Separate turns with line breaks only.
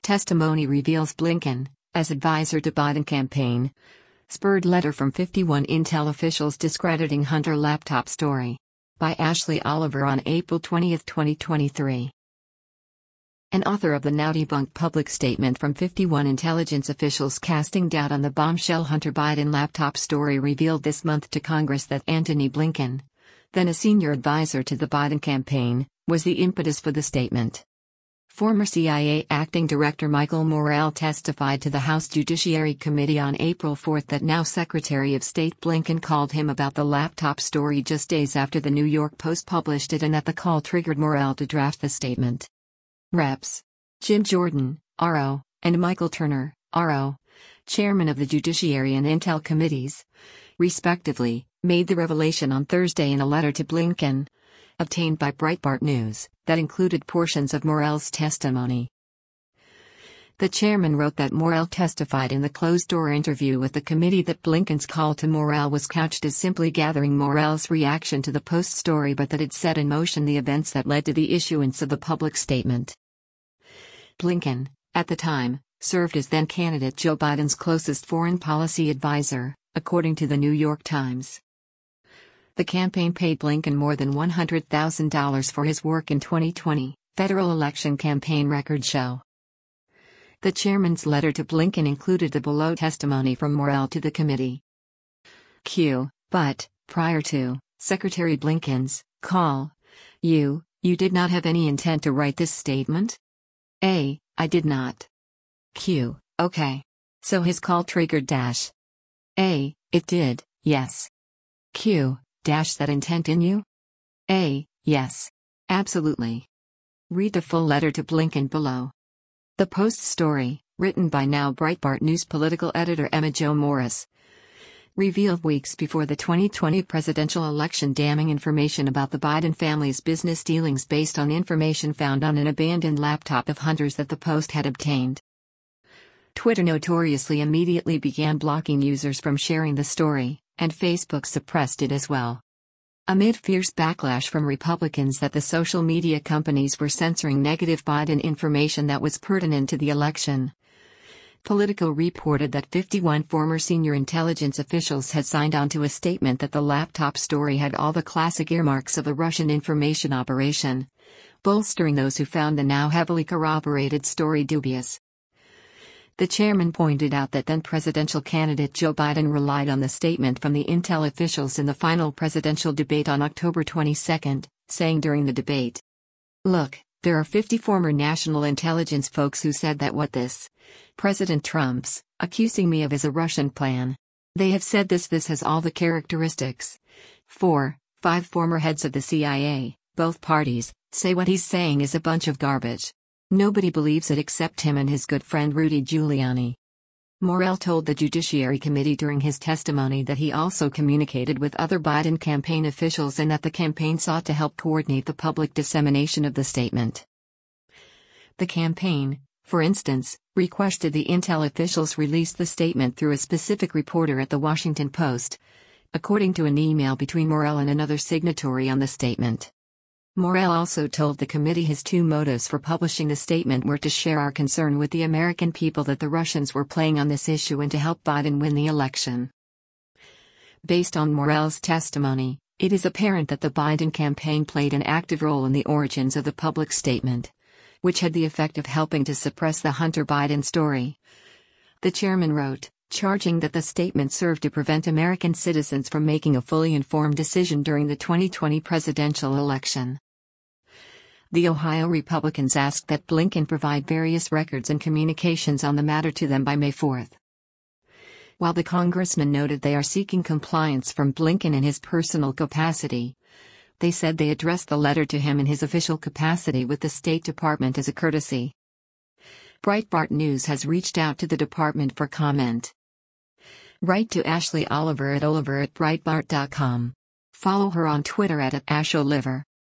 Testimony reveals Blinken as advisor to Biden campaign. Spurred letter from 51 Intel officials discrediting Hunter laptop story. By Ashley Oliver on April 20, 2023. An author of the now debunked public statement from 51 intelligence officials casting doubt on the bombshell Hunter Biden laptop story revealed this month to Congress that Antony Blinken, then a senior advisor to the Biden campaign, was the impetus for the statement. Former CIA Acting Director Michael Morell testified to the House Judiciary Committee on April 4 that now Secretary of State Blinken called him about the laptop story just days after the New York Post published it and that the call triggered Morell to draft the statement. Reps. Jim Jordan, RO, and Michael Turner, RO, chairman of the Judiciary and Intel Committees, respectively, made the revelation on Thursday in a letter to Blinken, obtained by Breitbart News, that included portions of Morell's testimony. The chairman wrote that Morell testified in the closed-door interview with the committee that Blinken's call to Morell was couched as simply gathering Morell's reaction to the Post story but that it set in motion the events that led to the issuance of the public statement. Blinken, at the time, served as then-candidate Joe Biden's closest foreign policy advisor, according to the New York Times. The campaign paid Blinken more than $100,000 for his work in 2020, federal election campaign records show. The chairman's letter to Blinken included the below testimony from Morell to the committee. Q. But, prior to Secretary Blinken's call, you did not have any intent to write this statement? A. I did not. Q. Okay. So his call triggered dash. A. It did, yes. Q. Dash that intent in you? A. Yes. Absolutely. Read the full letter to Blinken below. The Post story, written by now Breitbart News political editor Emma Jo Morris, revealed weeks before the 2020 presidential election damning information about the Biden family's business dealings based on information found on an abandoned laptop of Hunter's that the Post had obtained. Twitter notoriously immediately began blocking users from sharing the story, and Facebook suppressed it as well. Amid fierce backlash from Republicans that the social media companies were censoring negative Biden information that was pertinent to the election, Politico reported that 51 former senior intelligence officials had signed on to a statement that the laptop story had all the classic earmarks of a Russian information operation, bolstering those who found the now heavily corroborated story dubious. The chairman pointed out that then-presidential candidate Joe Biden relied on the statement from the Intel officials in the final presidential debate on October 22, saying during the debate, "Look, there are 50 former national intelligence folks who said that what this President Trump's accusing me of is a Russian plan. They have said this has all the characteristics. 5 former heads of the CIA, both parties, say what he's saying is a bunch of garbage. Nobody believes it except him and his good friend Rudy Giuliani." Morell told the Judiciary Committee during his testimony that he also communicated with other Biden campaign officials and that the campaign sought to help coordinate the public dissemination of the statement. The campaign, for instance, requested the Intel officials release the statement through a specific reporter at The Washington Post, according to an email between Morell and another signatory on the statement. Morell also told the committee his two motives for publishing the statement were to share our concern with the American people that the Russians were playing on this issue and to help Biden win the election. Based on Morell's testimony, it is apparent that the Biden campaign played an active role in the origins of the public statement, which had the effect of helping to suppress the Hunter Biden story. The chairman wrote, charging that the statement served to prevent American citizens from making a fully informed decision during the 2020 presidential election. The Ohio Republicans asked that Blinken provide various records and communications on the matter to them by May 4. While the congressman noted they are seeking compliance from Blinken in his personal capacity, they said they addressed the letter to him in his official capacity with the State Department as a courtesy. Breitbart News has reached out to the department for comment. Write to Ashley Oliver at Breitbart.com. Follow her on Twitter at @AshOliver.